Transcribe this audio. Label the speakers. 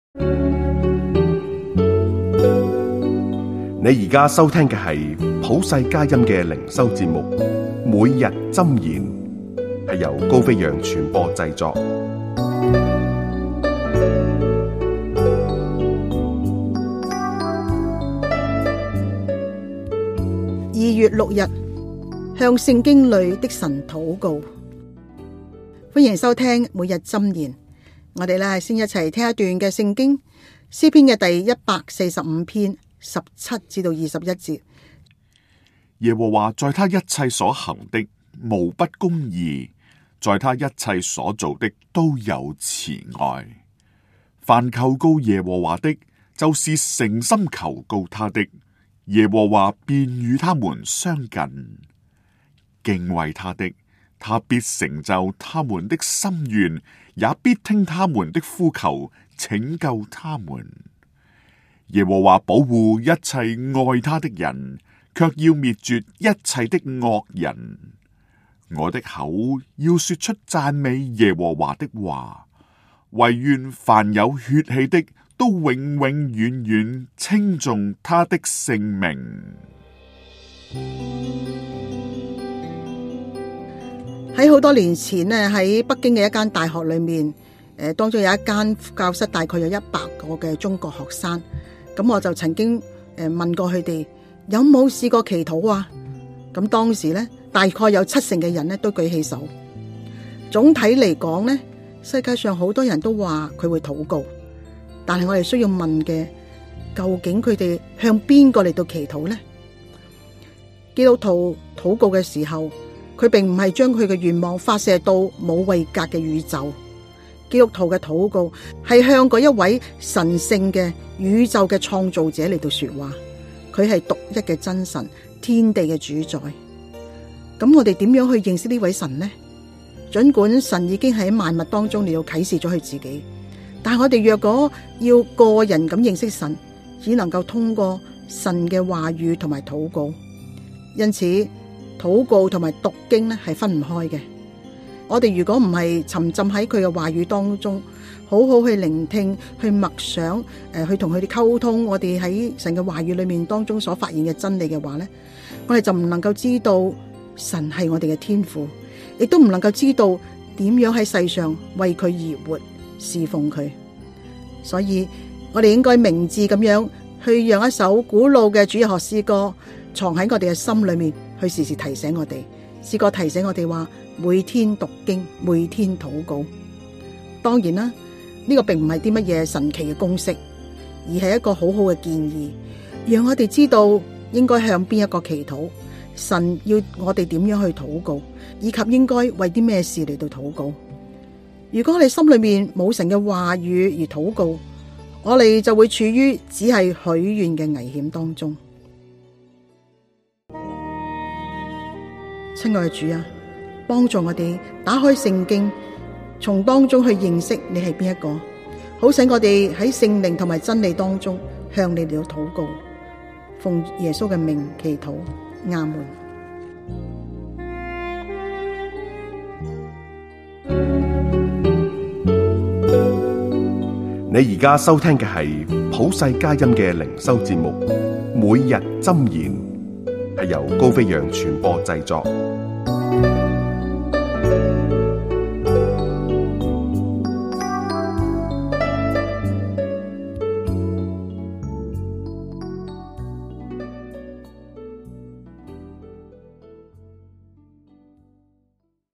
Speaker 1: 你而家收聽嘅係普世佳音嘅靈修節目，每日箴言，係由高飛揚傳播製作。
Speaker 2: 2月6日，向聖經裏的神禱告。歡迎收聽每日箴言。我哋咧先一齊聽一段嘅聖經，詩篇嘅第145篇17至到21節。
Speaker 3: 耶和華在他一切所行的無不公義，在他一切所做的都有慈愛。凡求告耶和華的，就是誠心求告他的，耶和華便與他們相近。敬畏他的，他必成就他們的心願，也必聽他們的呼求，拯救他們。耶和華保護一切愛他的人，卻要滅絕一切的惡人。我的口要說出讚美耶和華的話，惟願凡有血氣的都永永遠遠稱頌他的聖名。
Speaker 2: 喺好多年前呢，喺北京嘅一間大學裏面，當中有一間教室，大概有100個嘅中國學生。咁我就曾經問過佢哋有冇試過祈禱啊？咁當時呢，大概有70%嘅人呢都舉起手。總體嚟講呢，世界上好多人都話佢會禱告，但係我哋需要問嘅，究竟佢哋向邊個嚟到祈禱呢？基督徒禱告嘅時候，佢並唔係將佢嘅願望發射到冇位格嘅宇宙。基督徒嘅禱告係向嗰一位神聖嘅宇宙嘅創造者嚟到說話，佢係獨一嘅真神，天地嘅主宰。咁我哋點樣去認識呢位神呢？盡管神已經喺萬物當中嚟到啟示咗佢自己，但係我哋若果要個人咁認識神，只能夠通過神嘅話語同埋禱告。因此禱告同埋讀經呢係分唔開嘅。我哋如果唔係沉浸喺佢嘅話語當中，好好去聆聽、去默想、去同佢哋溝通，我哋喺神嘅話語裏面當中所發現嘅真理嘅話呢，我哋就唔能夠知道神係我哋嘅天父，亦都唔能夠知道點樣喺世上為佢而活、侍奉佢。所以我哋應該明智咁樣去讓一首古老嘅主日學詩歌藏喺我哋嘅心裏面，去時時提醒我哋。詩歌提醒我哋話，每天讀經，每天禱告。當然啦，呢個並唔係啲乜嘢神奇嘅公式，而係一個好好嘅建議，讓我哋知道應該向邊一個祈禱，神要我哋點樣去禱告，以及應該為啲咩事嚟到禱告。如果我哋心裏面冇神嘅話語而禱告，我哋就會處於只係許願嘅危險當中。親愛的主啊，幫助我哋打開聖經，從當中去認識你係邊一個，好使我哋喺聖靈同埋真理當中向你嚟到禱告，奉耶穌嘅名祈禱，阿門。
Speaker 1: 你而家收聽嘅係普世佳音嘅靈修節目，每日箴言，係由高飛揚傳播製作。